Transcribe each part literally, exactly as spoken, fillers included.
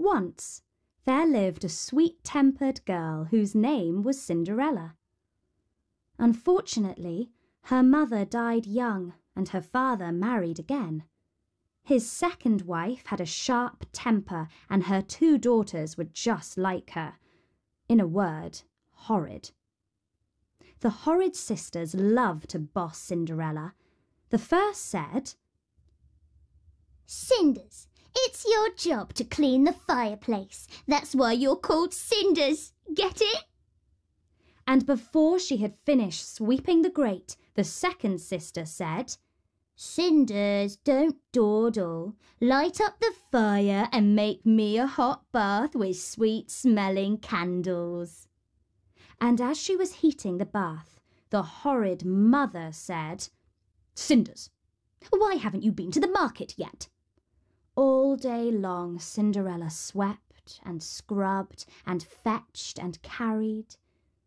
Once there lived a sweet-tempered girl whose name was Cinderella. Unfortunately, her mother died young and her father married again. His second wife had a sharp temper and her two daughters were just like her. In a word, horrid. The horrid sisters loved to boss Cinderella. The first said, "Cinders, it's your job to clean the fireplace. That's why you're called Cinders. Get it?" And before she had finished sweeping the grate, the second sister said, "Cinders, don't dawdle. Light up the fire and make me a hot bath with sweet-smelling candles." And as she was heating the bath, the horrid mother said, "Cinders, why haven't you been to the market yet?" All day long Cinderella swept and scrubbed and fetched and carried.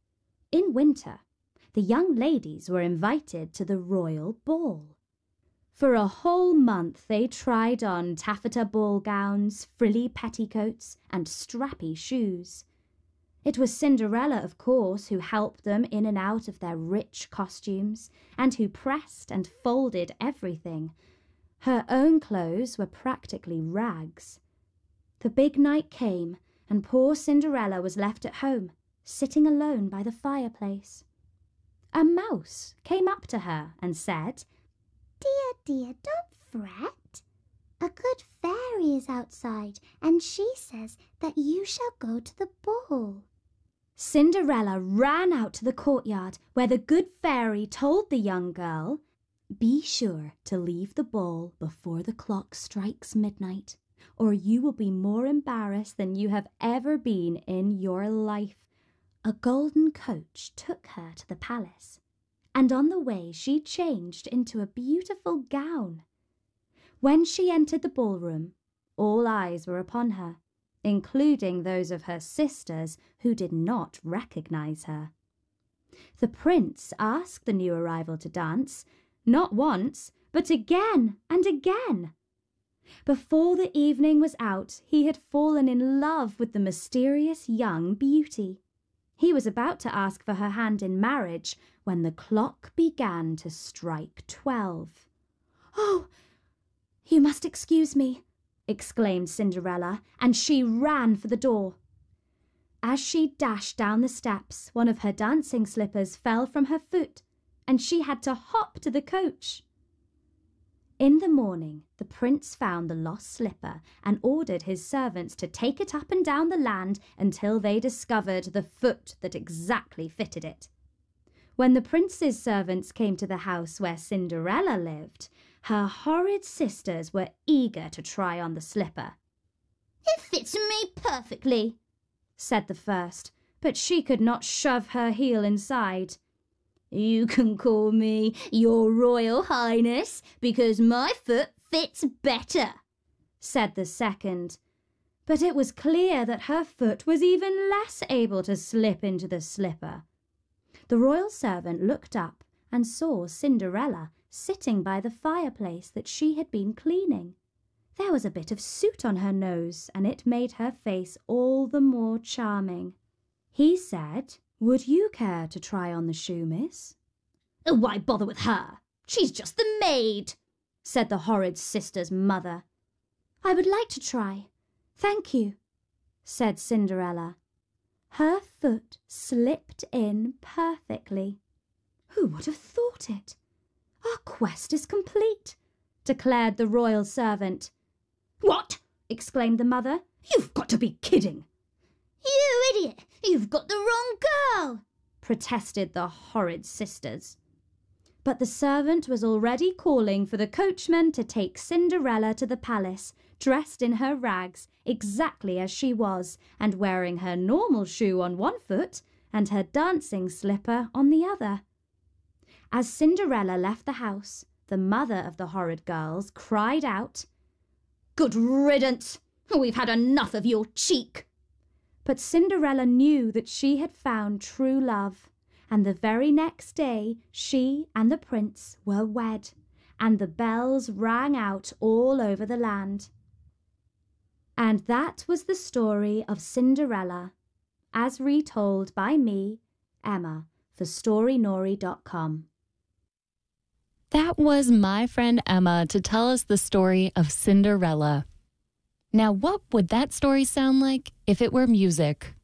In winter, the young ladies were invited to the royal ball. For a whole month they tried on taffeta ball gowns, frilly petticoats, and strappy shoes. It was Cinderella, of course, who helped them in and out of their rich costumes, and who pressed and folded everything. Her own clothes were practically rags. The big night came, and poor Cinderella was left at home, sitting alone by the fireplace. A mouse came up to her and said, "Dear, dear, don't fret. A good fairy is outside, and she says that you shall go to the ball." Cinderella ran out to the courtyard, where the good fairy told the young girl, "Be sure to leave the ball before the clock strikes midnight, or you will be more embarrassed than you have ever been in your life." A golden coach took her to the palace, and on the way she changed into a beautiful gown. When she entered the ballroom, all eyes were upon her, including those of her sisters who did not recognize her. The prince asked the new arrival to dance, not once, but again and again. Before the evening was out, he had fallen in love with the mysterious young beauty. He was about to ask for her hand in marriage when the clock began to strike twelve. "Oh, you must excuse me," exclaimed Cinderella, and she ran for the door. As she dashed down the steps, one of her dancing slippers fell from her foot, and she had to hop to the coach. In the morning, the prince found the lost slipper and ordered his servants to take it up and down the land until they discovered the foot that exactly fitted it. When the prince's servants came to the house where Cinderella lived, her horrid sisters were eager to try on the slipper. "It fits me perfectly," said the first, but she could not shove her heel inside. "You can call me your Royal Highness because my foot fits better," said the second. But it was clear that her foot was even less able to slip into the slipper. The royal servant looked up and saw Cinderella sitting by the fireplace that she had been cleaning. There was a bit of soot on her nose, and it made her face all the more charming. He said, "Would you care to try on the shoe, miss?" "Why bother with her? She's just the maid," said the horrid sister's mother. "I would like to try, thank you," said Cinderella. Her foot slipped in perfectly. "Who would have thought it? Our quest is complete," declared the royal servant. "What?" exclaimed the mother. "You've got to be kidding." "You idiot! You've got the wrong girl!" protested the horrid sisters. But the servant was already calling for the coachman to take Cinderella to the palace, dressed in her rags, exactly as she was, and wearing her normal shoe on one foot and her dancing slipper on the other. As Cinderella left the house, the mother of the horrid girls cried out, "Good riddance! We've had enough of your cheek!" But Cinderella knew that she had found true love, and the very next day she and the prince were wed, and the bells rang out all over the land. And that was the story of Cinderella, as retold by me, Emma, for story nori dot com. That was my friend Emma to tell us the story of Cinderella. Now, what would that story sound like if it were music?